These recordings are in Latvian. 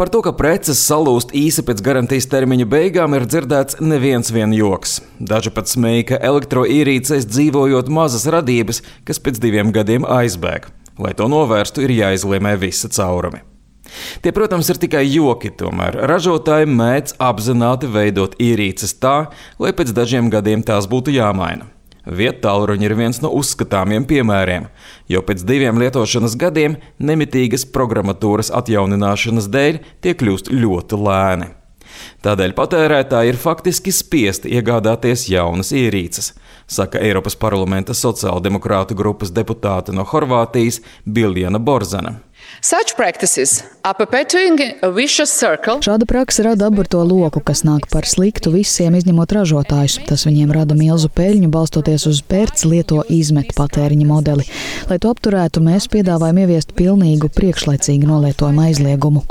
Par to, ka preces salūst īsi pēc garantijas termiņa beigām, ir dzirdēts neviens vien joks. Daži pat smēja, ka elektroierīcēs dzīvojot mazas radības, kas pēc 2 gadiem aizbēg. Lai to novērstu, ir jāizliemē visi caurumi. Tie, protams, ir tikai joki, tomēr ražotāji mēdz apzināti veidot ierīces tā, lai pēc dažiem gadiem tās būtu jāmaina. Viedtālruņi ir viens no uzskatāmiem piemēriem, jo pēc 2 lietošanas gadiem nemitīgas programmatūras atjaunināšanas dēļ tie kļūst ļoti lēni. Tādēļ patērētāji ir faktiski spiesti iegādāties jaunas ierīces, saka Eiropas parlamenta sociāldemokrātu grupas deputāte no Horvātijas Biljana Borzana. Šāda praksa rada aburto loku, kas nāk par sliktu visiem, izņemot ražotājus. Tas viņiem rada milzu peļņu, balstoties uz pērc lieto izmet patēriņa modeli. Lai to apturētu, mēs piedāvājam ieviest pilnīgu priekšlaicīgu nolietojumu aizliegumu.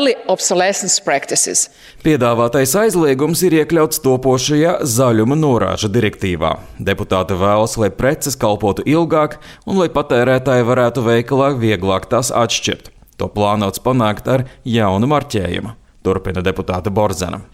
Piedāvātais aizliegums ir iekļauts topošajā zaļuma norāža direktīvā. Deputāte vēlas, lai preces kalpotu ilgāk un lai patērētāji varētu veikalā vieglāk tās atšķirt. To plānots panākt ar jaunu marķējumu, turpina deputāte Borzana.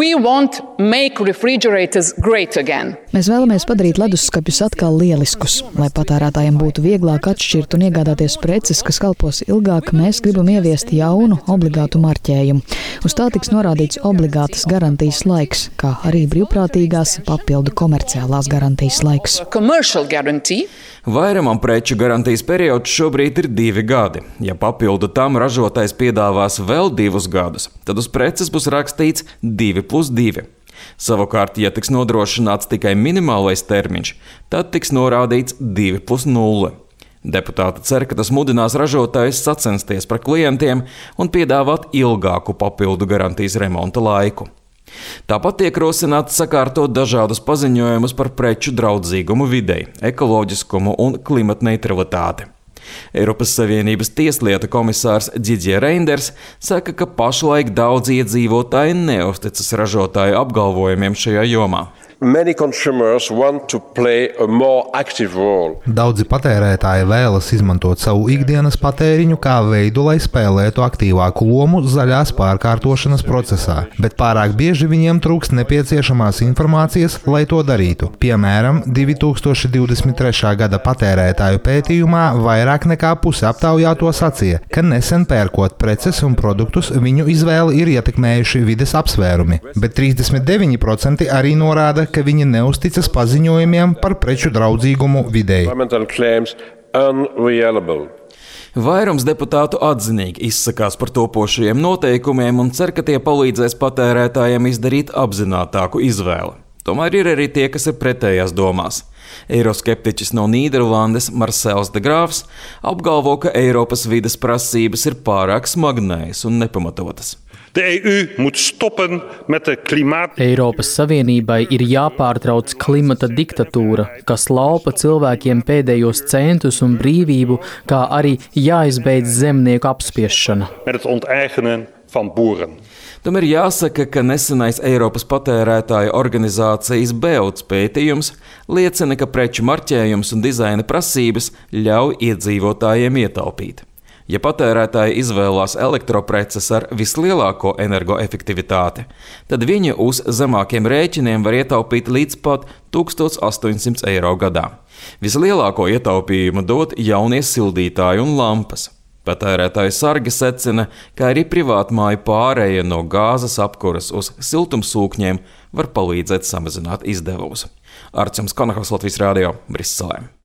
Mēs vēlamies padarīt leduskapjus atkal lieliskus. Lai patērētājiem būtu vieglāk atšķirt un iegādāties preces, kas kalpos ilgāk, mēs gribam ieviest jaunu obligātu marķējumu. Uz tā tiks norādīts obligātas garantijas laiks, kā arī brīvprātīgās papildu komerciālās garantijas laiks. Vairumam preču garantijas periods šobrīd ir 2 gadi. Ja papildu tam ražotājs piedāvās vēl 2 gadus, tad uz preces būs rakstīts 2+2. Savukārt, ja tiks nodrošināts tikai minimālais termiņš, tad tiks norādīts 2+0. Deputāte cer, ka tas mudinās ražotājus sacensties par klientiem un piedāvāt ilgāku papildu garantijas remonta laiku. Tāpat tiek rosināts sakārtot dažādus paziņojumus par preču draudzīgumu videi, ekoloģiskumu un klimatneitralitāti. Eiropas Savienības tieslietu komisārs Didier Reinders saka, ka pašlaik daudz iedzīvotāji neuzticas ražotāju apgalvojumiem šajā jomā. Daudzi patērētāji vēlas izmantot savu ikdienas patēriņu kā veidu, lai spēlētu aktīvāku lomu zaļās pārkārtošanas procesā, bet pārāk bieži viņiem trūkst nepieciešamās informācijas, lai to darītu. Piemēram, 2023. gada patērētāju pētījumā vairāk nekā puse aptaujāto sacīja, ka nesen pērkot preces un produktus viņu izvēli ir ietekmējuši vides apsvērumi, bet 39% arī norāda, ka viņi neusticas paziņojumiem par preču draudzīgumu videi. Vairums deputātu atzinīgi izsakās par topošajiem noteikumiem un cer, ka tie palīdzēs patērētājiem izdarīt apzinātāku izvēli. Tomēr ir arī tie, kas ir pretējās domās. Eiroskeptiķis no Nīderlandes Marcels de Grāfs apgalvo, ka Eiropas vides prasības ir pārāk smagnējas un nepamatotas. Eiropas Savienībai ir jāpārtrauc klimata diktatūra, kas laupa cilvēkiem pēdējos centus un brīvību, kā arī jāizbeidz zemnieku apspiešana. Tomēr jāsaka, ka nesenais Eiropas patērētāju organizācijas BEUC pētījums liecina, ka preču marķējums un dizaina prasības ļauj iedzīvotājiem ietaupīt. Ja patērētāji izvēlās elektropreces ar vislielāko energoefektivitāti, tad viņi uz zemākiem rēķiniem var ietaupīt līdz pat 1800 eiro gadā. Vislielāko ietaupījumu dod jaunie sildītāji un lampas. Patērētāju sargi secina, ka arī privātmāju pārēja no gāzes apkuras uz siltumsūkņiem var palīdzēt samazināt izdevumus. Arčuns Konakovs, Latvijas Radio, Briselē.